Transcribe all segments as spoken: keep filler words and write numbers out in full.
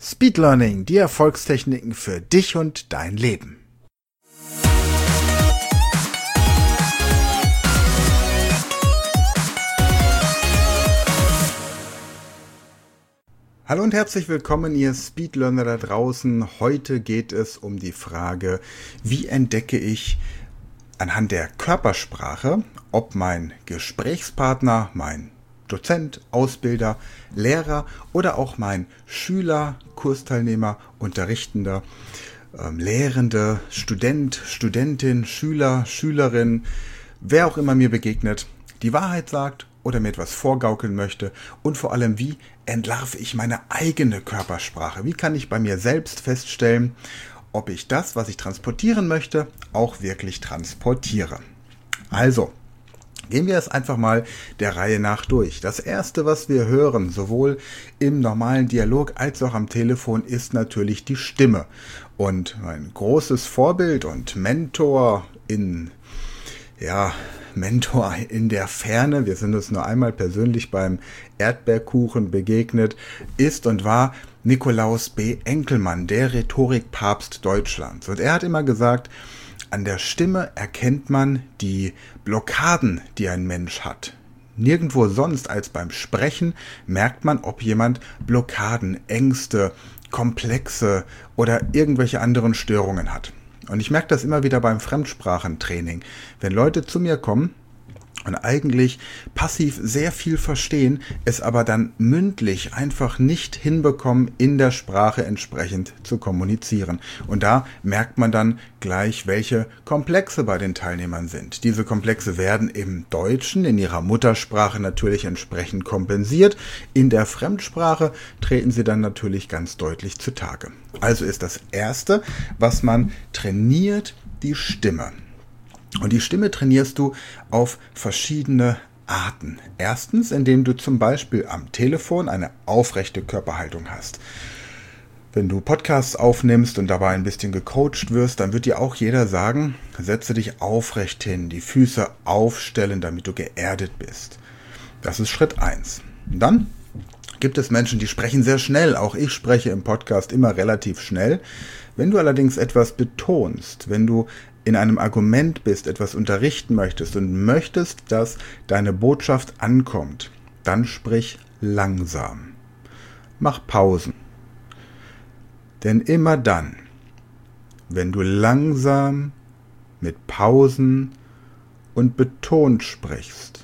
Speed Learning, die Erfolgstechniken für dich und dein Leben. Hallo und herzlich willkommen, ihr Speedlearner da draußen. Heute geht es um die Frage, wie entdecke ich anhand der Körpersprache, ob mein Gesprächspartner, mein Dozent, Ausbilder, Lehrer oder auch mein Schüler, Kursteilnehmer, Unterrichtender, ähm, Lehrende, Student, Studentin, Schüler, Schülerin, wer auch immer mir begegnet, die Wahrheit sagt oder mir etwas vorgaukeln möchte und vor allem, wie entlarve ich meine eigene Körpersprache? Wie kann ich bei mir selbst feststellen, ob ich das, was ich transportieren möchte, auch wirklich transportiere? Also, gehen wir es einfach mal der Reihe nach durch. Das erste, was wir hören, sowohl im normalen Dialog als auch am Telefon, ist natürlich die Stimme. Und mein großes Vorbild und Mentor in, ja, Mentor in der Ferne, wir sind uns nur einmal persönlich beim Erdbeerkuchen begegnet, ist und war Nikolaus B. Enkelmann, der Rhetorikpapst Deutschlands. Und er hat immer gesagt, an der Stimme erkennt man die Blockaden, die ein Mensch hat. Nirgendwo sonst als beim Sprechen merkt man, ob jemand Blockaden, Ängste, Komplexe oder irgendwelche anderen Störungen hat. Und ich merke das immer wieder beim Fremdsprachentraining. Wenn Leute zu mir kommen und eigentlich passiv sehr viel verstehen, es aber dann mündlich einfach nicht hinbekommen, in der Sprache entsprechend zu kommunizieren. Und da merkt man dann gleich, welche Komplexe bei den Teilnehmern sind. Diese Komplexe werden im Deutschen, in ihrer Muttersprache natürlich entsprechend kompensiert. In der Fremdsprache treten sie dann natürlich ganz deutlich zutage. Also ist das Erste, was man trainiert, die Stimme. Und die Stimme trainierst du auf verschiedene Arten. Erstens, indem du zum Beispiel am Telefon eine aufrechte Körperhaltung hast. Wenn du Podcasts aufnimmst und dabei ein bisschen gecoacht wirst, dann wird dir auch jeder sagen, setze dich aufrecht hin, die Füße aufstellen, damit du geerdet bist. Das ist Schritt eins. Dann gibt es Menschen, die sprechen sehr schnell. Auch ich spreche im Podcast immer relativ schnell. Wenn du allerdings etwas betonst, wenn du in einem Argument bist, etwas unterrichten möchtest und möchtest, dass deine Botschaft ankommt, dann sprich langsam. Mach Pausen. Denn immer dann, wenn du langsam, mit Pausen und betont sprichst,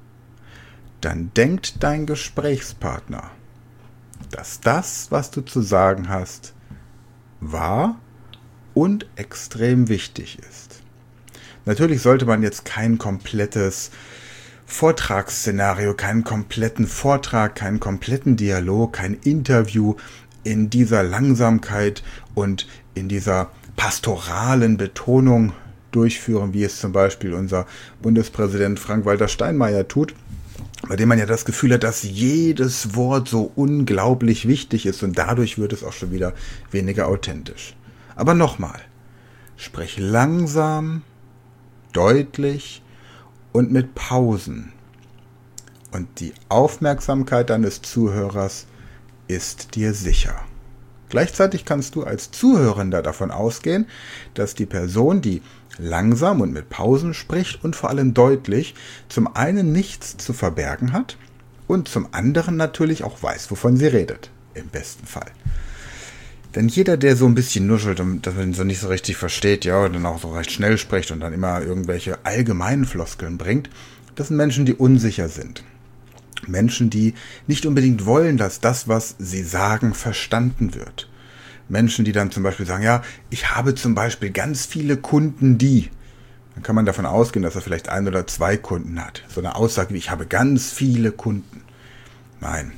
dann denkt dein Gesprächspartner, dass das, was du zu sagen hast, wahr und extrem wichtig ist. Natürlich sollte man jetzt kein komplettes Vortragsszenario, keinen kompletten Vortrag, keinen kompletten Dialog, kein Interview in dieser Langsamkeit und in dieser pastoralen Betonung durchführen, wie es zum Beispiel unser Bundespräsident Frank-Walter Steinmeier tut, bei dem man ja das Gefühl hat, dass jedes Wort so unglaublich wichtig ist und dadurch wird es auch schon wieder weniger authentisch. Aber nochmal, sprich langsam, deutlich und mit Pausen. Und die Aufmerksamkeit deines Zuhörers ist dir sicher. Gleichzeitig kannst du als Zuhörender davon ausgehen, dass die Person, die langsam und mit Pausen spricht und vor allem deutlich, zum einen nichts zu verbergen hat und zum anderen natürlich auch weiß, wovon sie redet, im besten Fall. Denn jeder, der so ein bisschen nuschelt und das so nicht so richtig versteht, ja, und dann auch so recht schnell spricht und dann immer irgendwelche allgemeinen Floskeln bringt, das sind Menschen, die unsicher sind. Menschen, die nicht unbedingt wollen, dass das, was sie sagen, verstanden wird. Menschen, die dann zum Beispiel sagen, ja, ich habe zum Beispiel ganz viele Kunden, die. Dann kann man davon ausgehen, dass er vielleicht ein oder zwei Kunden hat. So eine Aussage wie, ich habe ganz viele Kunden. Nein.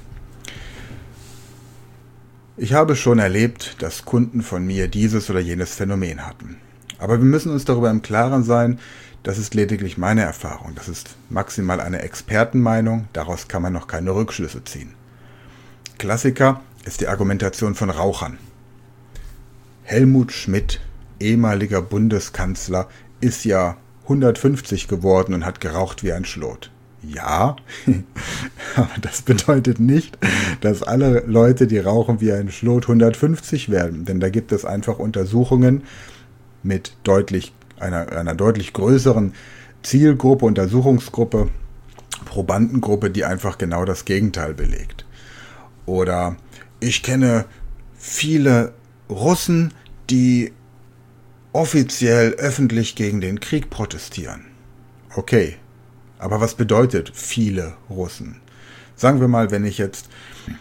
Ich habe schon erlebt, dass Kunden von mir dieses oder jenes Phänomen hatten. Aber wir müssen uns darüber im Klaren sein, das ist lediglich meine Erfahrung. Das ist maximal eine Expertenmeinung, daraus kann man noch keine Rückschlüsse ziehen. Klassiker ist die Argumentation von Rauchern. Helmut Schmidt, ehemaliger Bundeskanzler, ist ja hundertfünfzig geworden und hat geraucht wie ein Schlot. Ja, aber das bedeutet nicht, dass alle Leute, die rauchen wie ein Schlot, hundertfünfzig werden. Denn da gibt es einfach Untersuchungen mit deutlich, einer, einer deutlich größeren Zielgruppe, Untersuchungsgruppe, Probandengruppe, die einfach genau das Gegenteil belegt. Oder ich kenne viele Russen, die offiziell öffentlich gegen den Krieg protestieren. Okay, aber was bedeutet viele Russen? Sagen wir mal, wenn ich jetzt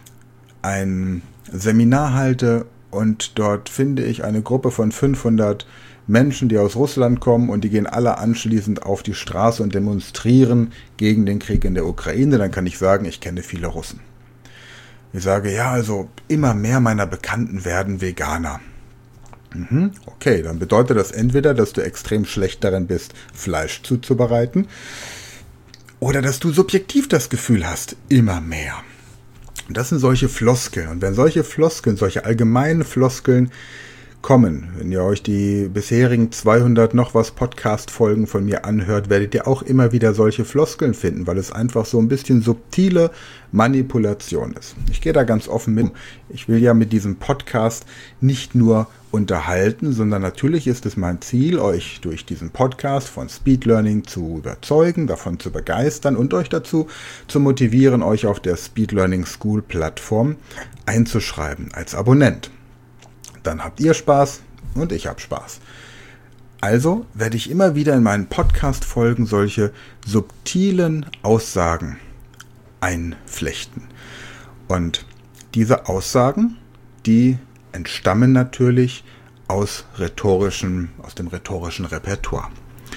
ein Seminar halte und dort finde ich eine Gruppe von fünfhundert Menschen, die aus Russland kommen und die gehen alle anschließend auf die Straße und demonstrieren gegen den Krieg in der Ukraine, dann kann ich sagen, ich kenne viele Russen. Ich sage, ja, also immer mehr meiner Bekannten werden Veganer. Mhm, okay, dann bedeutet das entweder, dass du extrem schlecht darin bist, Fleisch zuzubereiten, oder dass du subjektiv das Gefühl hast, immer mehr. Und das sind solche Floskeln. Und wenn solche Floskeln, solche allgemeinen Floskeln kommen, wenn ihr euch die bisherigen zweihundert noch was Podcast-Folgen von mir anhört, werdet ihr auch immer wieder solche Floskeln finden, weil es einfach so ein bisschen subtile Manipulation ist. Ich gehe da ganz offen mit. Ich will ja mit diesem Podcast nicht nur unterhalten, sondern natürlich ist es mein Ziel, euch durch diesen Podcast von Speed Learning zu überzeugen, davon zu begeistern und euch dazu zu motivieren, euch auf der Speed Learning School Plattform einzuschreiben als Abonnent. Dann habt ihr Spaß und ich habe Spaß. Also werde ich immer wieder in meinen Podcast-Folgen solche subtilen Aussagen einflechten. Und diese Aussagen, die entstammen natürlich aus rhetorischen, aus dem rhetorischen Repertoire.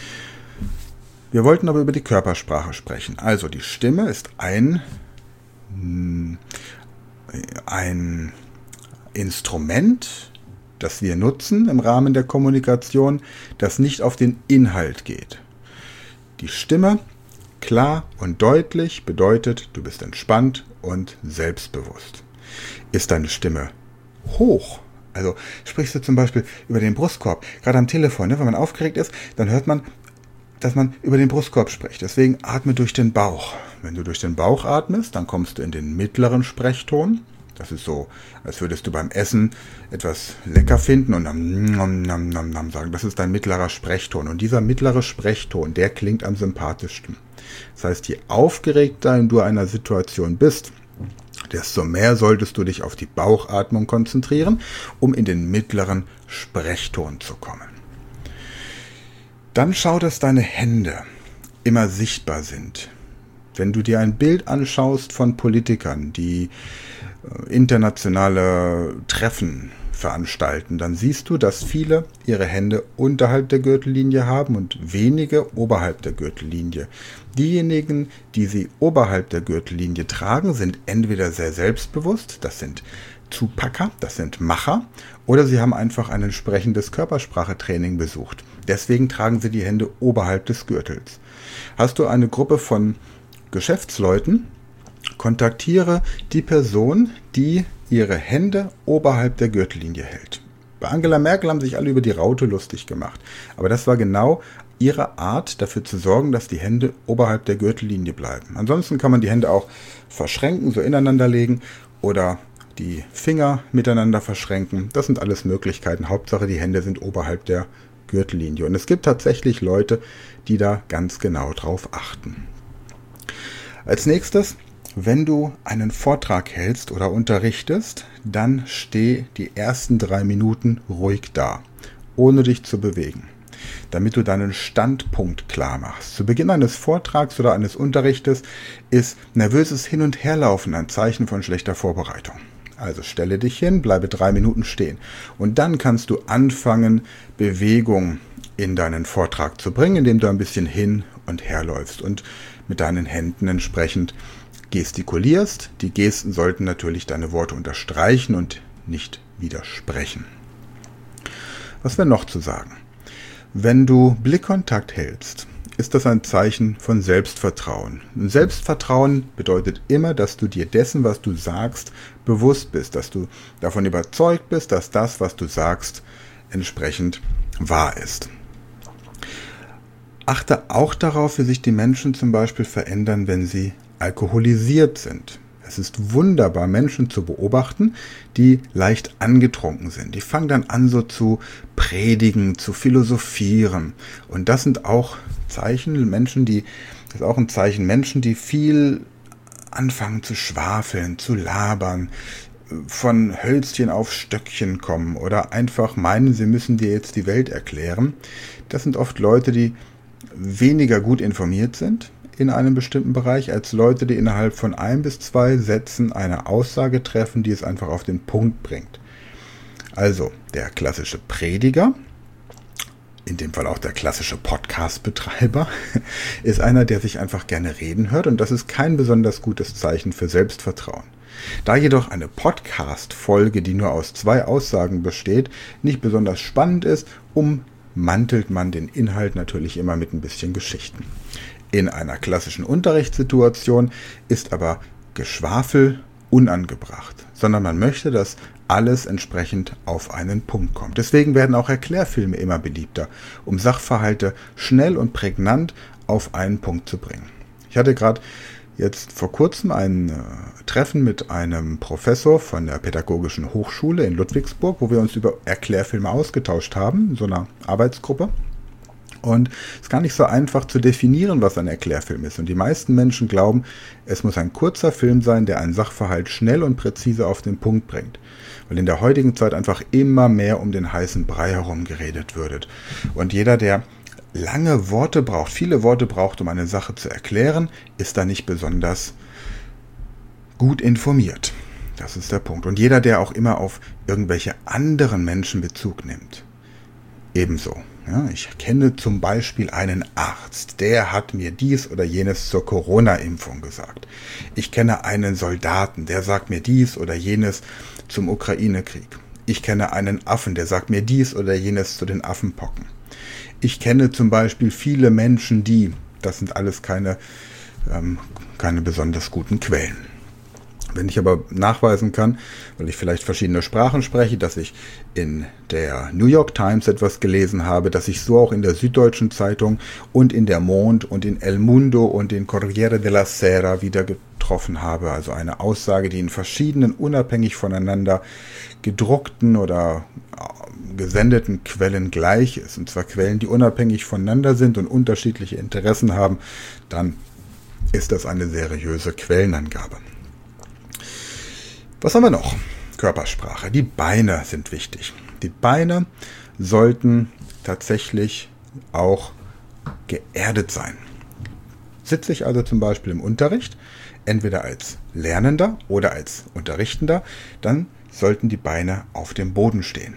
Wir wollten aber über die Körpersprache sprechen. Also die Stimme ist ein, ein Instrument, das wir nutzen im Rahmen der Kommunikation, das nicht auf den Inhalt geht. Die Stimme, klar und deutlich, bedeutet, du bist entspannt und selbstbewusst. Ist deine Stimme hoch, also sprichst du zum Beispiel über den Brustkorb, gerade am Telefon, ne, wenn man aufgeregt ist, dann hört man, dass man über den Brustkorb spricht. Deswegen atme durch den Bauch. Wenn du durch den Bauch atmest, dann kommst du in den mittleren Sprechton. Das ist so, als würdest du beim Essen etwas lecker finden und dann nam, nam, nam, nam sagen. Das ist dein mittlerer Sprechton. Und dieser mittlere Sprechton, der klingt am sympathischsten. Das heißt, je aufgeregter du in einer Situation bist, desto mehr solltest du dich auf die Bauchatmung konzentrieren, um in den mittleren Sprechton zu kommen. Dann schau, dass deine Hände immer sichtbar sind. Wenn du dir ein Bild anschaust von Politikern, die internationale Treffen veranstalten, dann siehst du, dass viele ihre Hände unterhalb der Gürtellinie haben und wenige oberhalb der Gürtellinie. Diejenigen, die sie oberhalb der Gürtellinie tragen, sind entweder sehr selbstbewusst, das sind Zupacker, das sind Macher, oder sie haben einfach ein entsprechendes Körpersprachetraining besucht. Deswegen tragen sie die Hände oberhalb des Gürtels. Hast du eine Gruppe von Geschäftsleuten, kontaktiere die Person, die ihre Hände oberhalb der Gürtellinie hält. Bei Angela Merkel haben sich alle über die Raute lustig gemacht. Aber das war genau ihre Art, dafür zu sorgen, dass die Hände oberhalb der Gürtellinie bleiben. Ansonsten kann man die Hände auch verschränken, so ineinander legen oder die Finger miteinander verschränken. Das sind alles Möglichkeiten. Hauptsache, die Hände sind oberhalb der Gürtellinie. Und es gibt tatsächlich Leute, die da ganz genau drauf achten. Als nächstes, wenn du einen Vortrag hältst oder unterrichtest, dann steh die ersten drei Minuten ruhig da, ohne dich zu bewegen, damit du deinen Standpunkt klar machst. Zu Beginn eines Vortrags oder eines Unterrichtes ist nervöses Hin- und Herlaufen ein Zeichen von schlechter Vorbereitung. Also stelle dich hin, bleibe drei Minuten stehen und dann kannst du anfangen, Bewegung in deinen Vortrag zu bringen, indem du ein bisschen hin und her läufst und mit deinen Händen entsprechend gestikulierst. Die Gesten sollten natürlich deine Worte unterstreichen und nicht widersprechen. Was wäre noch zu sagen? Wenn du Blickkontakt hältst, ist das ein Zeichen von Selbstvertrauen. Und Selbstvertrauen bedeutet immer, dass du dir dessen, was du sagst, bewusst bist, dass du davon überzeugt bist, dass das, was du sagst, entsprechend wahr ist. Achte auch darauf, wie sich die Menschen zum Beispiel verändern, wenn sie alkoholisiert sind. Es ist wunderbar, Menschen zu beobachten, die leicht angetrunken sind. Die fangen dann an, so zu predigen, zu philosophieren. Und das sind auch Zeichen, Menschen, die, das ist auch ein Zeichen, Menschen, die viel anfangen zu schwafeln, zu labern, von Hölzchen auf Stöckchen kommen oder einfach meinen, sie müssen dir jetzt die Welt erklären. Das sind oft Leute, die weniger gut informiert sind in einem bestimmten Bereich, als Leute, die innerhalb von ein bis zwei Sätzen eine Aussage treffen, die es einfach auf den Punkt bringt. Also der klassische Prediger, in dem Fall auch der klassische Podcast-Betreiber, ist einer, der sich einfach gerne reden hört, und das ist kein besonders gutes Zeichen für Selbstvertrauen. Da jedoch eine Podcast-Folge, die nur aus zwei Aussagen besteht, nicht besonders spannend ist, ummantelt man den Inhalt natürlich immer mit ein bisschen Geschichten. In einer klassischen Unterrichtssituation ist aber Geschwafel unangebracht, sondern man möchte, dass alles entsprechend auf einen Punkt kommt. Deswegen werden auch Erklärfilme immer beliebter, um Sachverhalte schnell und prägnant auf einen Punkt zu bringen. Ich hatte gerade jetzt vor kurzem ein äh, Treffen mit einem Professor von der Pädagogischen Hochschule in Ludwigsburg, wo wir uns über Erklärfilme ausgetauscht haben, in so einer Arbeitsgruppe. Und es ist gar nicht so einfach zu definieren, was ein Erklärfilm ist. Und die meisten Menschen glauben, es muss ein kurzer Film sein, der einen Sachverhalt schnell und präzise auf den Punkt bringt. Weil in der heutigen Zeit einfach immer mehr um den heißen Brei herum geredet wird. Und jeder, der lange Worte braucht, viele Worte braucht, um eine Sache zu erklären, ist da nicht besonders gut informiert. Das ist der Punkt. Und jeder, der auch immer auf irgendwelche anderen Menschen Bezug nimmt, ebenso. Ja, ich kenne zum Beispiel einen Arzt, der hat mir dies oder jenes zur Corona-Impfung gesagt. Ich kenne einen Soldaten, der sagt mir dies oder jenes zum Ukraine-Krieg. Ich kenne einen Affen, der sagt mir dies oder jenes zu den Affenpocken. Ich kenne zum Beispiel viele Menschen, die, das sind alles keine, ähm, keine besonders guten Quellen. Wenn ich aber nachweisen kann, weil ich vielleicht verschiedene Sprachen spreche, dass ich in der New York Times etwas gelesen habe, dass ich so auch in der Süddeutschen Zeitung und in der Monde und in El Mundo und in Corriere della Sera wieder getroffen habe, also eine Aussage, die in verschiedenen, unabhängig voneinander gedruckten oder gesendeten Quellen gleich ist, und zwar Quellen, die unabhängig voneinander sind und unterschiedliche Interessen haben, dann ist das eine seriöse Quellenangabe. Was haben wir noch? Körpersprache. Die Beine sind wichtig. Die Beine sollten tatsächlich auch geerdet sein. Sitze ich also zum Beispiel im Unterricht, entweder als Lernender oder als Unterrichtender, dann sollten die Beine auf dem Boden stehen.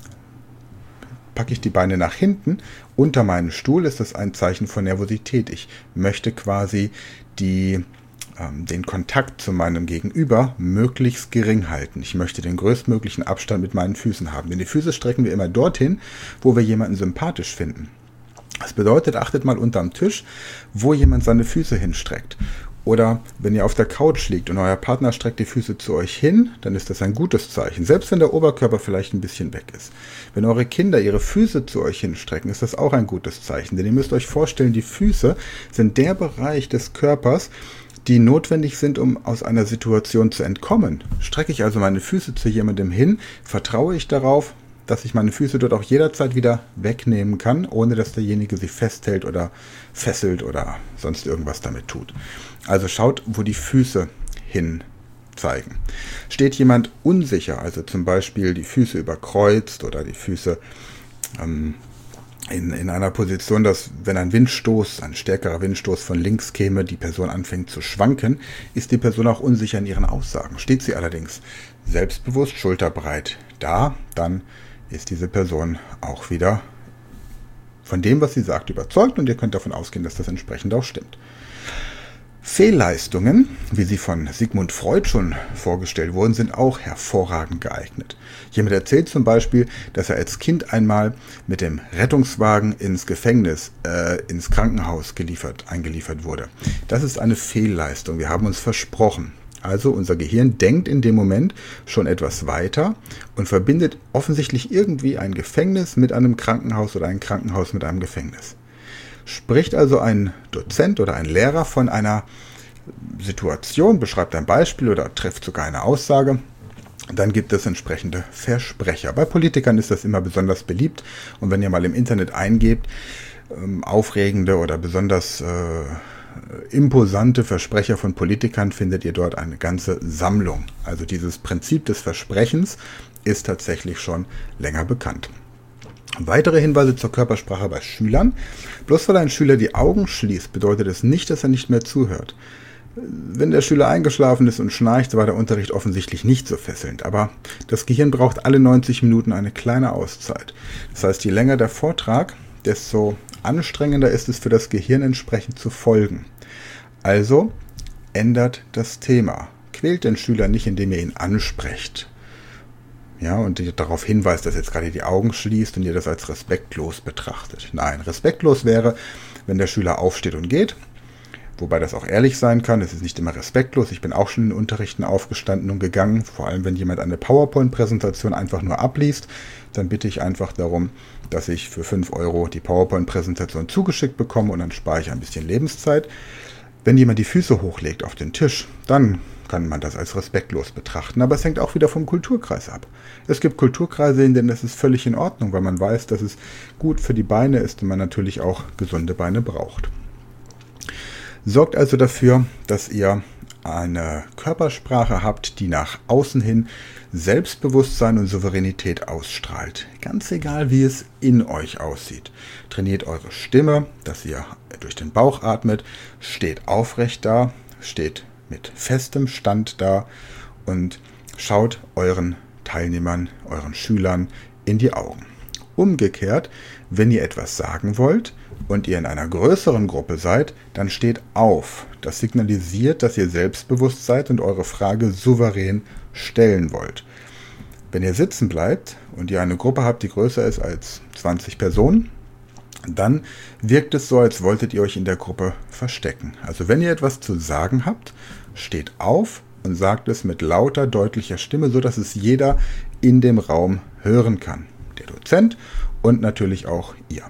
Packe ich die Beine nach hinten unter meinen Stuhl, ist das ein Zeichen von Nervosität. Ich möchte quasi die den Kontakt zu meinem Gegenüber möglichst gering halten. Ich möchte den größtmöglichen Abstand mit meinen Füßen haben. Denn die Füße strecken wir immer dorthin, wo wir jemanden sympathisch finden. Das bedeutet, achtet mal unterm Tisch, wo jemand seine Füße hinstreckt. Oder wenn ihr auf der Couch liegt und euer Partner streckt die Füße zu euch hin, dann ist das ein gutes Zeichen. Selbst wenn der Oberkörper vielleicht ein bisschen weg ist. Wenn eure Kinder ihre Füße zu euch hinstrecken, ist das auch ein gutes Zeichen. Denn ihr müsst euch vorstellen, die Füße sind der Bereich des Körpers, die notwendig sind, um aus einer Situation zu entkommen. Strecke ich also meine Füße zu jemandem hin, vertraue ich darauf, dass ich meine Füße dort auch jederzeit wieder wegnehmen kann, ohne dass derjenige sie festhält oder fesselt oder sonst irgendwas damit tut. Also schaut, wo die Füße hin zeigen. Steht jemand unsicher, also zum Beispiel die Füße überkreuzt oder die Füße ähm, In, in einer Position, dass wenn ein Windstoß, ein stärkerer Windstoß von links käme, die Person anfängt zu schwanken, ist die Person auch unsicher in ihren Aussagen. Steht sie allerdings selbstbewusst, schulterbreit da, dann ist diese Person auch wieder von dem, was sie sagt, überzeugt, und ihr könnt davon ausgehen, dass das entsprechend auch stimmt. Fehlleistungen, wie sie von Sigmund Freud schon vorgestellt wurden, sind auch hervorragend geeignet. Jemand erzählt zum Beispiel, dass er als Kind einmal mit dem Rettungswagen ins Gefängnis, äh, ins Krankenhaus geliefert, eingeliefert wurde. Das ist eine Fehlleistung. Wir haben uns versprochen. Also unser Gehirn denkt in dem Moment schon etwas weiter und verbindet offensichtlich irgendwie ein Gefängnis mit einem Krankenhaus oder ein Krankenhaus mit einem Gefängnis. Spricht also ein Dozent oder ein Lehrer von einer Situation, beschreibt ein Beispiel oder trifft sogar eine Aussage, dann gibt es entsprechende Versprecher. Bei Politikern ist das immer besonders beliebt und wenn ihr mal im Internet eingebt, ähm, aufregende oder besonders äh, imposante Versprecher von Politikern, findet ihr dort eine ganze Sammlung. Also dieses Prinzip des Versprechens ist tatsächlich schon länger bekannt. Weitere Hinweise zur Körpersprache bei Schülern. Bloß weil ein Schüler die Augen schließt, bedeutet es nicht, dass er nicht mehr zuhört. Wenn der Schüler eingeschlafen ist und schnarcht, war der Unterricht offensichtlich nicht so fesselnd. Aber das Gehirn braucht alle neunzig Minuten eine kleine Auszeit. Das heißt, je länger der Vortrag, desto anstrengender ist es für das Gehirn entsprechend zu folgen. Also ändert das Thema. Quält den Schüler nicht, indem ihr ihn ansprecht. Ja, und ihr darauf hinweist, dass jetzt gerade die Augen schließt und ihr das als respektlos betrachtet. Nein, respektlos wäre, wenn der Schüler aufsteht und geht. Wobei das auch ehrlich sein kann, es ist nicht immer respektlos. Ich bin auch schon in Unterrichten aufgestanden und gegangen. Vor allem, wenn jemand eine PowerPoint-Präsentation einfach nur abliest, dann bitte ich einfach darum, dass ich für fünf Euro die PowerPoint-Präsentation zugeschickt bekomme und dann spare ich ein bisschen Lebenszeit. Wenn jemand die Füße hochlegt auf den Tisch, dann kann man das als respektlos betrachten. Aber es hängt auch wieder vom Kulturkreis ab. Es gibt Kulturkreise, in denen das ist völlig in Ordnung, weil man weiß, dass es gut für die Beine ist und man natürlich auch gesunde Beine braucht. Sorgt also dafür, dass ihr eine Körpersprache habt, die nach außen hin Selbstbewusstsein und Souveränität ausstrahlt. Ganz egal, wie es in euch aussieht. Trainiert eure Stimme, dass ihr durch den Bauch atmet, steht aufrecht da, steht mit festem Stand da und schaut euren Teilnehmern, euren Schülern in die Augen. Umgekehrt, wenn ihr etwas sagen wollt und ihr in einer größeren Gruppe seid, dann steht auf. Das signalisiert, dass ihr selbstbewusst seid und eure Frage souverän stellen wollt. Wenn ihr sitzen bleibt und ihr eine Gruppe habt, die größer ist als zwanzig Personen, dann wirkt es so, als wolltet ihr euch in der Gruppe verstecken. Also wenn ihr etwas zu sagen habt, steht auf und sagt es mit lauter, deutlicher Stimme, so dass es jeder in dem Raum hören kann. Der Dozent und natürlich auch ihr.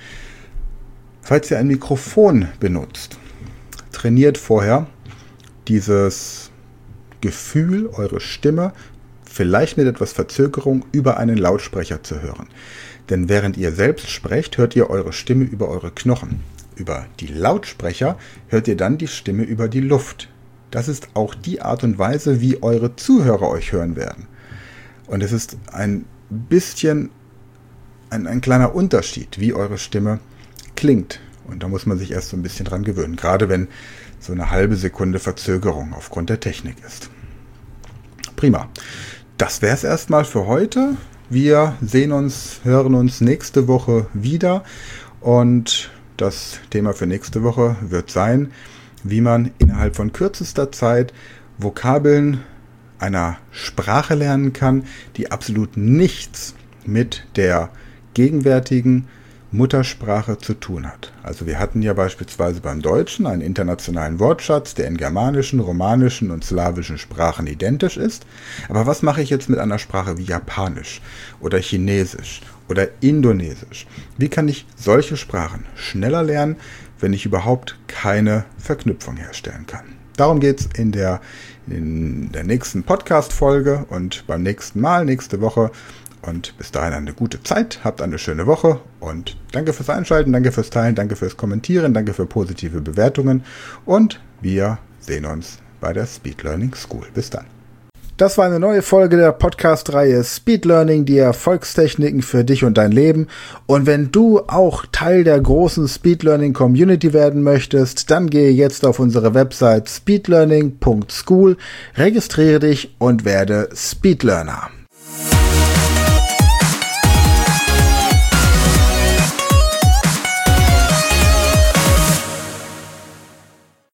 Falls ihr ein Mikrofon benutzt, trainiert vorher dieses Gefühl, eure Stimme vielleicht mit etwas Verzögerung über einen Lautsprecher zu hören. Denn während ihr selbst sprecht, hört ihr eure Stimme über eure Knochen. Über die Lautsprecher hört ihr dann die Stimme über die Luft. Das ist auch die Art und Weise, wie eure Zuhörer euch hören werden. Und es ist ein bisschen ein, ein kleiner Unterschied, wie eure Stimme klingt. Und da muss man sich erst so ein bisschen dran gewöhnen, gerade wenn so eine halbe Sekunde Verzögerung aufgrund der Technik ist. Prima. Das wäre es erstmal für heute. Wir sehen uns, hören uns nächste Woche wieder und das Thema für nächste Woche wird sein, wie man innerhalb von kürzester Zeit Vokabeln einer Sprache lernen kann, die absolut nichts mit der gegenwärtigen Muttersprache zu tun hat. Also wir hatten ja beispielsweise beim Deutschen einen internationalen Wortschatz, der in germanischen, romanischen und slawischen Sprachen identisch ist. Aber was mache ich jetzt mit einer Sprache wie Japanisch oder Chinesisch oder Indonesisch? Wie kann ich solche Sprachen schneller lernen, wenn ich überhaupt keine Verknüpfung herstellen kann? Darum geht es in der, in der nächsten Podcast-Folge und beim nächsten Mal, nächste Woche. Und bis dahin eine gute Zeit, habt eine schöne Woche und danke fürs Einschalten, danke fürs Teilen, danke fürs Kommentieren, danke für positive Bewertungen und wir sehen uns bei der Speed Learning School. Bis dann. Das war eine neue Folge der Podcast-Reihe Speed Learning, die Erfolgstechniken für dich und dein Leben. Und wenn du auch Teil der großen Speed Learning Community werden möchtest, dann gehe jetzt auf unsere Website speedlearning punkt school, registriere dich und werde Speed Learner.